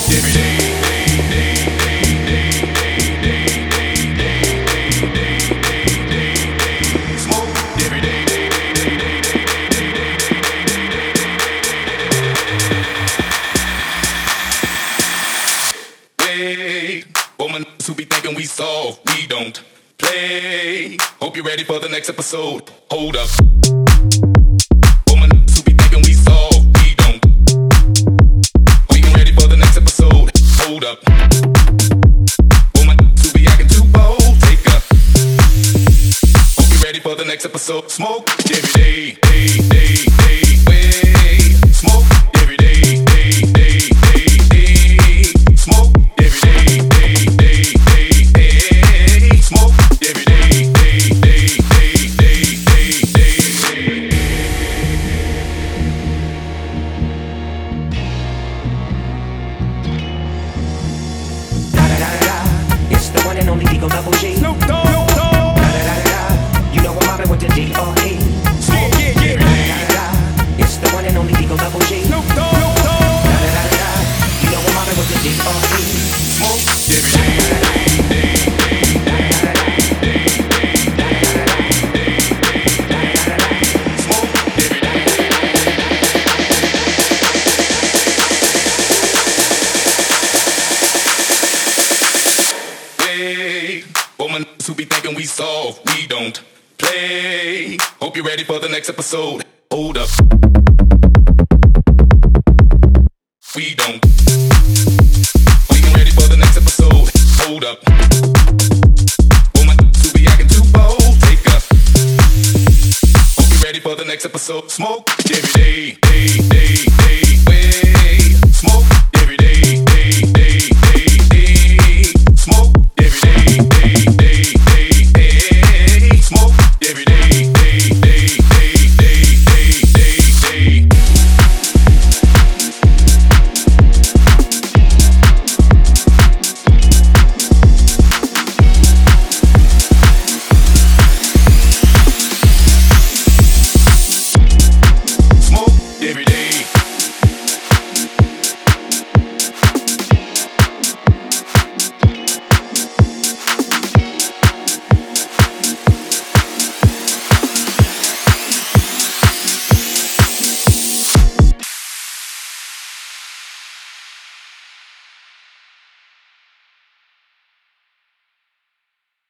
every day. Smoke every day. Wait, woman who be thinking we soft, we don't play. Hope you're ready for the next episode. Hold up. Woman who be thinking we soft, we don't. We ain't ready for the next episode. Hold up. Woman who be acting too bold, take up. Hope you're ready for the next episode. Smoke every day, day, day, day. Wait, smoke every day, day, day, day, day. Smoke every day, day, day, day, day. Smoke every day, day, day, day, day, day, day. Da da da da da, it's the one and only Eagle Double G. Snoop Dogg. Da da da da da, you know I'm mobbing with the D.R.E. Smoke every day. Da da da da, it's the one and only Eagle Double G. Snoop Dogg. Da da da da da, you know I'm mobbing with the D.R.E. Smoke every day. Smoke every day. Hey, woman who be thinking we soft, we don't play. Hope you're ready for the next episode. Hold up. We don't. We ain't ready for the next episode. Hold up. Woman who be acting too bold, take up. Hope you're ready for the next episode. Smoke every day, day, day.